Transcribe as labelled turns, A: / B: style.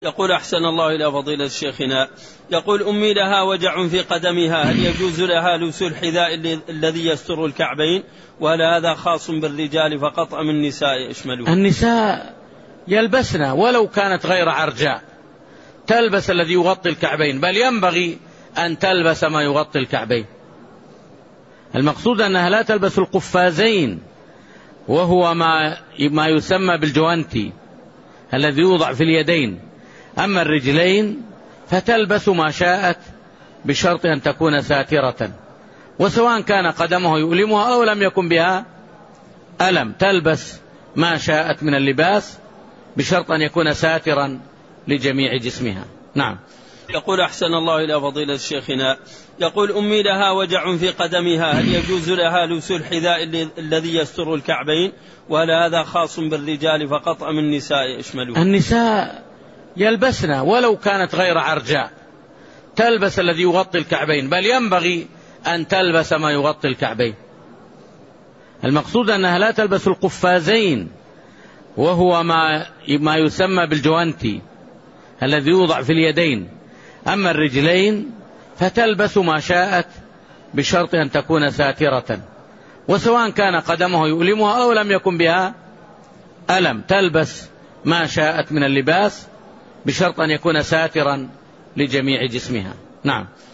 A: يقول أحسن الله إلى فضيلة شيخنا، يقول أمي لها وجع في قدمها، هل يجوز لها لبس الحذاء الذي يستر الكعبين، وهل هذا خاص بالرجال فقط أم النساء يشملون؟
B: النساء يلبسن ولو كانت غير عرجاء، تلبس الذي يغطي الكعبين، بل ينبغي أن تلبس ما يغطي الكعبين. المقصود أنها لا تلبس القفازين، وهو ما يسمى بالجوانتي الذي يوضع في اليدين. أما الرجلين فتلبس ما شاءت بشرط أن تكون ساترة، وسواء كان قدمه يؤلمها أو لم يكن بها ألم، تلبس ما شاءت من اللباس بشرط أن يكون ساترا لجميع جسمها. نعم.
A: يقول أحسن الله إلى فضيلة شيخنا، يقول أمي لها وجع في قدمها، هل يجوز لها لبس الحذاء الذي يستر الكعبين، وهل هذا خاص بالرجال فقط أم النساء يشملون؟
B: النساء يلبسن ولو كانت غير عرجاء، تلبس الذي يغطي الكعبين، بل ينبغي أن تلبس ما يغطي الكعبين. المقصود أنها لا تلبس القفازين، وهو ما يسمى بالجوانتي الذي يوضع في اليدين. أما الرجلين فتلبس ما شاءت بشرط أن تكون ساترة، وسواء كان قدمه يؤلمها أو لم يكن بها ألم، تلبس ما شاءت من اللباس بشرط أن يكون ساترا لجميع جسمها. نعم.